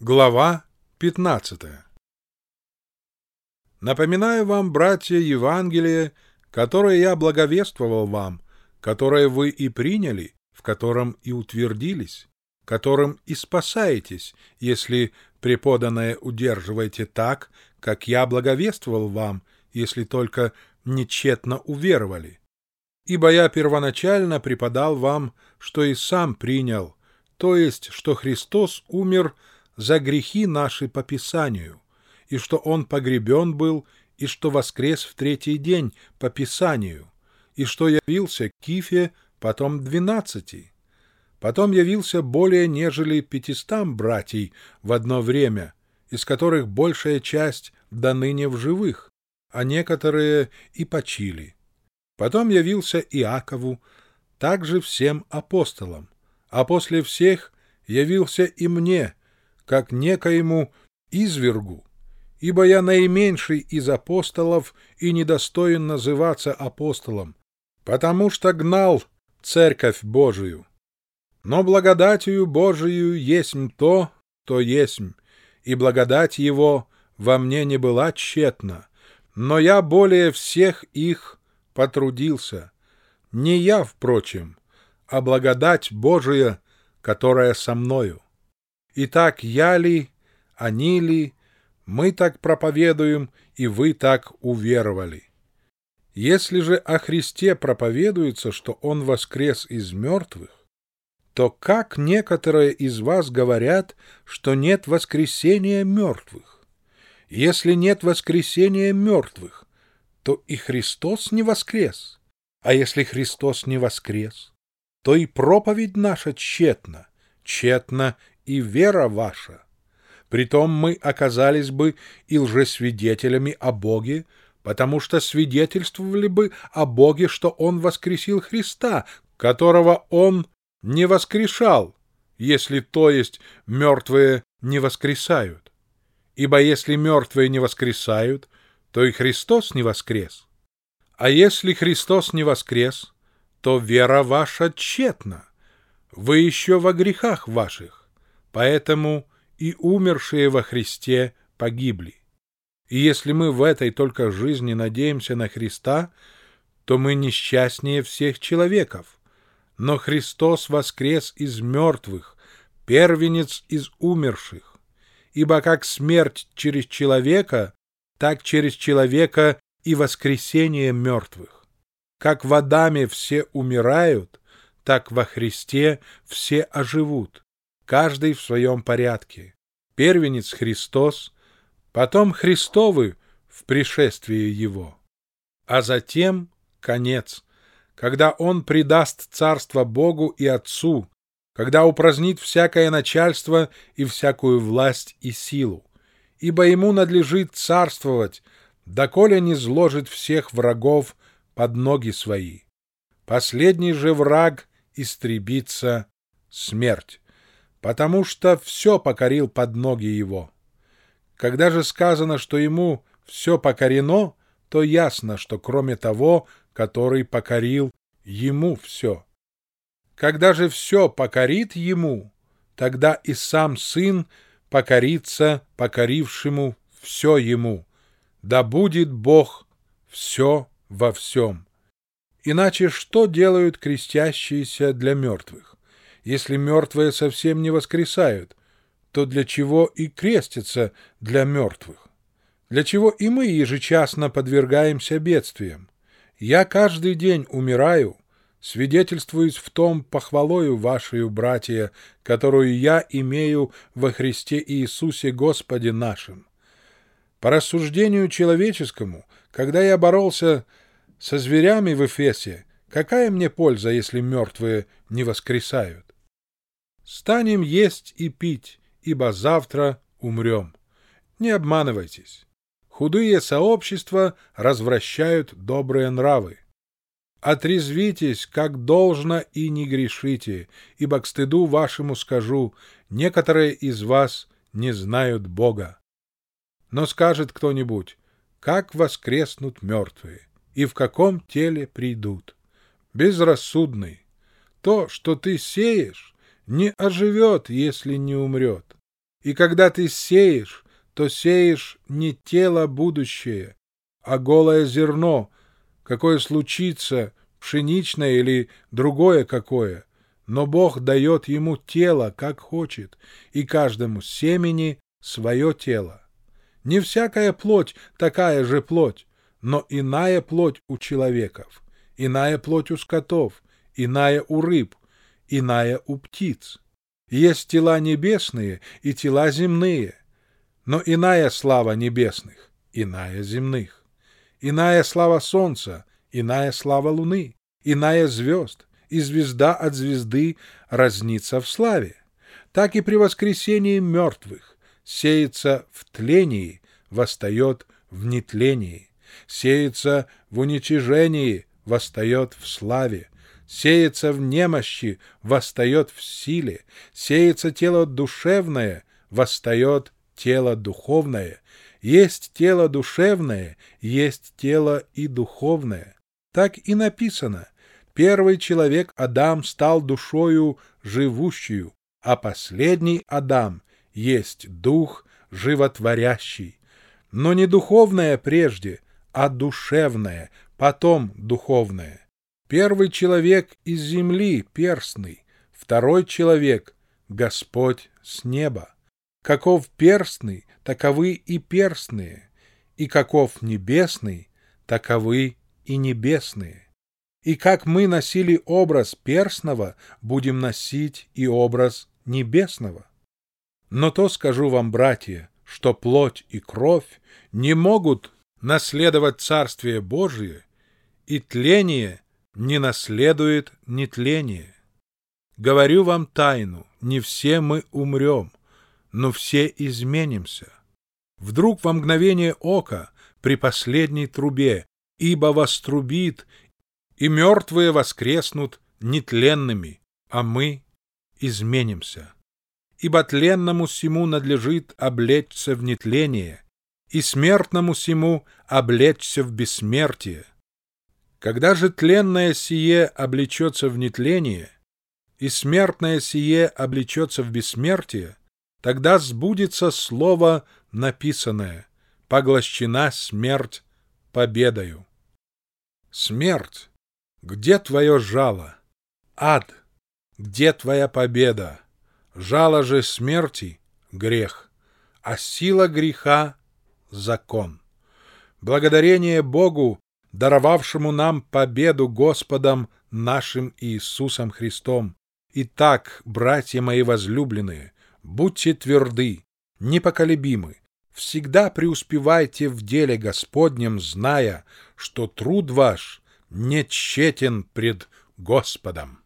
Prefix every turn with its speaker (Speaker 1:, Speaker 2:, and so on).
Speaker 1: Глава 15. Напоминаю вам, братья, Евангелие, которое я благовествовал вам, которое вы и приняли, в котором и утвердились, которым и спасаетесь, если преподанное удерживаете так, как я благовествовал вам, если только нечетно уверовали. Ибо я первоначально преподал вам, что и сам принял, то есть, что Христос умер за грехи наши по Писанию, и что Он погребен был, и что воскрес в третий день по Писанию, и что явился Кифе, потом 12. Потом явился более нежели 500 братьей в одно время, из которых большая часть до ныне в живых, а некоторые и почили. Потом явился Иакову, также всем апостолам, а после всех явился и мне, как некоему извергу, ибо я наименьший из апостолов и недостоин называться апостолом, потому что гнал церковь Божию. Но благодатью Божию есмь то, то есмь, и благодать Его во мне не была тщетна, но я более всех их потрудился. Не я, впрочем, а благодать Божия, которая со мною. Итак, я ли, они ли, мы так проповедуем, и вы так уверовали. Если же о Христе проповедуется, что Он воскрес из мертвых, то как некоторые из вас говорят, что нет воскресения мертвых? Если нет воскресения мертвых, то и Христос не воскрес. А если Христос не воскрес, то и проповедь наша тщетна, тщетна и вера ваша. Притом мы оказались бы и лжесвидетелями о Боге, потому что свидетельствовали бы о Боге, что Он воскресил Христа, которого Он не воскрешал, если то есть мертвые не воскресают. Ибо если мертвые не воскресают, то и Христос не воскрес. А если Христос не воскрес, то вера ваша тщетна. Вы еще во грехах ваших, поэтому и умершие во Христе погибли. И если мы в этой только жизни надеемся на Христа, то мы несчастнее всех человеков. Но Христос воскрес из мертвых, первенец из умерших. Ибо как смерть через человека, так через человека и воскресение мертвых. Как в Адаме все умирают, так во Христе все оживут, каждый в своем порядке. Первенец Христос, потом Христовы в пришествии Его. А затем конец, когда Он предаст царство Богу и Отцу, когда упразднит всякое начальство и всякую власть и силу. Ибо Ему надлежит царствовать, доколе не зложит всех врагов под ноги Свои. Последний же враг истребится смерть, потому что все покорил под ноги Его. Когда же сказано, что Ему все покорено, то ясно, что кроме того, который покорил Ему все. Когда же все покорит Ему, тогда и сам Сын покорится покорившему все Ему. Да будет Бог все во всем. Иначе что делают крестящиеся для мертвых? Если мертвые совсем не воскресают, то для чего и крестятся для мертвых? Для чего и мы ежечасно подвергаемся бедствиям? Я каждый день умираю, свидетельствуюсь в том похвалою вашею, братья, которую я имею во Христе Иисусе Господе нашим. По рассуждению человеческому, когда я боролся со зверями в Эфесе, какая мне польза, если мертвые не воскресают? Станем есть и пить, ибо завтра умрем. Не обманывайтесь. Худые сообщества развращают добрые нравы. Отрезвитесь, как должно, и не грешите, ибо к стыду вашему скажу, некоторые из вас не знают Бога. Но скажет кто-нибудь, как воскреснут мертвые, и в каком теле придут? Безрассудный, то, что ты сеешь, не оживет, если не умрет. И когда ты сеешь, то сеешь не тело будущее, а голое зерно, какое случится, пшеничное или другое какое. Но Бог дает ему тело, как хочет, и каждому семени свое тело. Не всякая плоть такая же плоть, но иная плоть у человеков, иная плоть у скотов, иная у рыб, иная у птиц. Есть тела небесные и тела земные, но иная слава небесных, иная земных. Иная слава солнца, иная слава луны, иная звезд, и звезда от звезды разнится в славе. Так и при воскресении мертвых сеется в тлении, восстает в нетлении, сеется в уничижении, восстает в славе, сеется в немощи, восстает в силе, сеется тело душевное, восстает тело духовное. Есть тело душевное, есть тело и духовное. Так и написано: первый человек Адам стал душою живущую, а последний Адам есть дух животворящий. Но не духовное прежде, а душевное, потом духовное. Первый человек из земли перстный, второй человек — Господь с неба. Каков перстный, таковы и перстные, и каков небесный, таковы и небесные. И как мы носили образ перстного, будем носить и образ небесного. Но то скажу вам, братья, что плоть и кровь не могут наследовать Царствие Божие, и тление не наследует нетление. Говорю вам тайну, не все мы умрем, но все изменимся. Вдруг во мгновение ока, при последней трубе, ибо вострубит, и мертвые воскреснут нетленными, а мы изменимся. Ибо тленному сему надлежит облечься в нетление, и смертному сему облечься в бессмертие. Когда же тленное сие облечется в нетление, и смертное сие облечется в бессмертие, тогда сбудется слово написанное: поглощена смерть победою. Смерть, где твое жало? Ад, где твоя победа? Жало же смерти — грех, а сила греха — закон. Благодарение Богу, даровавшему нам победу Господом нашим Иисусом Христом. Итак, братья мои возлюбленные, будьте тверды, непоколебимы, всегда преуспевайте в деле Господнем, зная, что труд ваш не тщетен пред Господом.